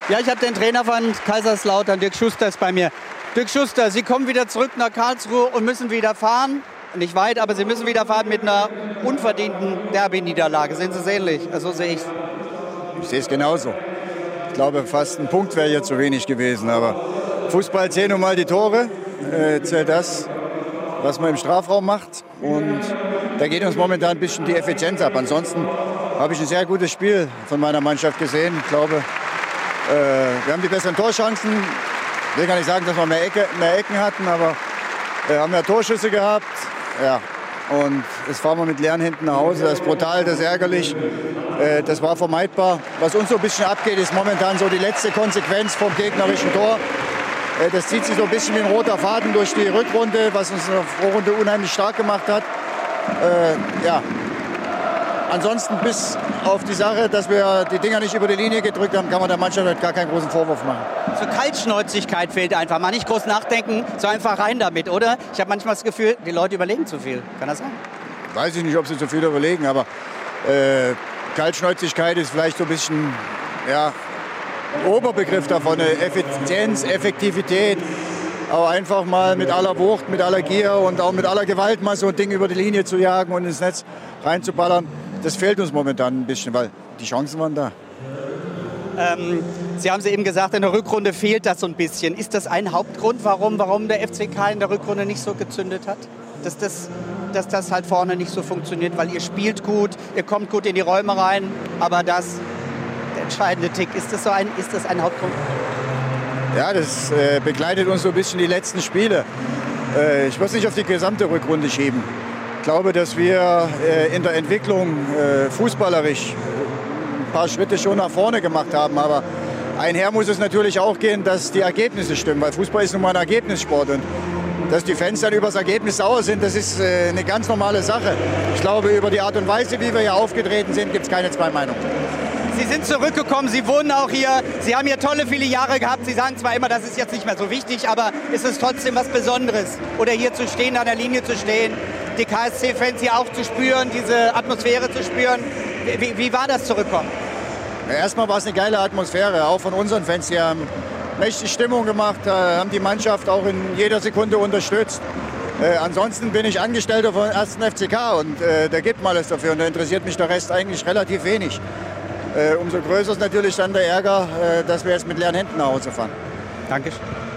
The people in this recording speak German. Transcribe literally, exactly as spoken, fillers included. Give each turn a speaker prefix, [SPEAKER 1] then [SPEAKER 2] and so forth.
[SPEAKER 1] Ja, ich habe den Trainer von Kaiserslautern, Dirk Schuster, ist bei mir. Dirk Schuster, Sie kommen wieder zurück nach Karlsruhe und müssen wieder fahren. Nicht weit, aber Sie müssen wieder fahren mit einer unverdienten Derby-Niederlage. Sehen Sie es ähnlich? Also sehe ich es.
[SPEAKER 2] Ich sehe es genauso. Ich glaube, fast ein Punkt wäre hier zu wenig gewesen. Aber Fußball zählen nun mal die Tore. Äh, zählt das, was man im Strafraum macht. Und da geht uns momentan ein bisschen die Effizienz ab. Ansonsten habe ich ein sehr gutes Spiel von meiner Mannschaft gesehen. Ich glaube, äh, wir haben die besseren Torchancen. Ich will gar nicht sagen, dass wir mehr, Ecke, mehr Ecken hatten, aber wir haben ja Torschüsse gehabt. Ja. Und jetzt fahren wir mit leeren Händen nach Hause. Das ist brutal, das ist ärgerlich. Äh, das war vermeidbar. Was uns so ein bisschen abgeht, ist momentan so die letzte Konsequenz vom gegnerischen Tor. Äh, das zieht sich so ein bisschen wie ein roter Faden durch die Rückrunde, was uns in der Vorrunde unheimlich stark gemacht hat. Äh, ja. Ansonsten bis auf die Sache, dass wir die Dinger nicht über die Linie gedrückt haben, kann man der Mannschaft halt gar keinen großen Vorwurf machen.
[SPEAKER 1] So Kaltschnäuzigkeit fehlt einfach. Mal nicht groß nachdenken, so einfach rein damit, oder? Ich habe manchmal das Gefühl, die Leute überlegen zu viel. Kann das sein?
[SPEAKER 2] Weiß ich nicht, ob sie zu viel überlegen, aber äh, Kaltschnäuzigkeit ist vielleicht so ein bisschen ja, ein Oberbegriff davon. Effizienz, Effektivität. Aber einfach mal mit aller Wucht, mit aller Gier und auch mit aller Gewalt mal so ein Ding über die Linie zu jagen und ins Netz reinzuballern, das fehlt uns momentan ein bisschen, weil die Chancen waren da.
[SPEAKER 1] Ähm, Sie haben es eben gesagt, in der Rückrunde fehlt das so ein bisschen. Ist das ein Hauptgrund, warum, warum der F C K in der Rückrunde nicht so gezündet hat? Dass das, dass das halt vorne nicht so funktioniert, weil ihr spielt gut, ihr kommt gut in die Räume rein, aber das, der entscheidende Tick, ist das so ein, ist das ein Hauptgrund?
[SPEAKER 2] Ja, das äh, begleitet uns so ein bisschen die letzten Spiele. Äh, ich würde es nicht auf die gesamte Rückrunde schieben. Ich glaube, dass wir äh, in der Entwicklung äh, fußballerisch ein paar Schritte schon nach vorne gemacht haben. Aber einher muss es natürlich auch gehen, dass die Ergebnisse stimmen. Weil Fußball ist nun mal ein Ergebnissport. Und dass die Fans dann über das Ergebnis sauer sind, das ist äh, eine ganz normale Sache. Ich glaube, über die Art und Weise, wie wir hier aufgetreten sind, gibt es keine zwei Meinungen.
[SPEAKER 1] Sie sind zurückgekommen, Sie wohnen auch hier, Sie haben hier tolle viele Jahre gehabt. Sie sagen zwar immer, das ist jetzt nicht mehr so wichtig, aber ist es trotzdem was Besonderes? Oder hier zu stehen, an der Linie zu stehen, die K S C-Fans hier auch zu spüren, diese Atmosphäre zu spüren. Wie, wie war das Zurückkommen?
[SPEAKER 2] Ja, erstmal war es eine geile Atmosphäre, auch von unseren Fans. Die haben mächtig Stimmung gemacht, haben die Mannschaft auch in jeder Sekunde unterstützt. Äh, ansonsten bin ich Angestellter vom ersten F C K und äh, da gibt man alles dafür und da interessiert mich der Rest eigentlich relativ wenig. Äh, umso größer ist natürlich dann der Ärger, äh, dass wir jetzt mit leeren Händen nach Hause fahren.
[SPEAKER 1] Dankeschön.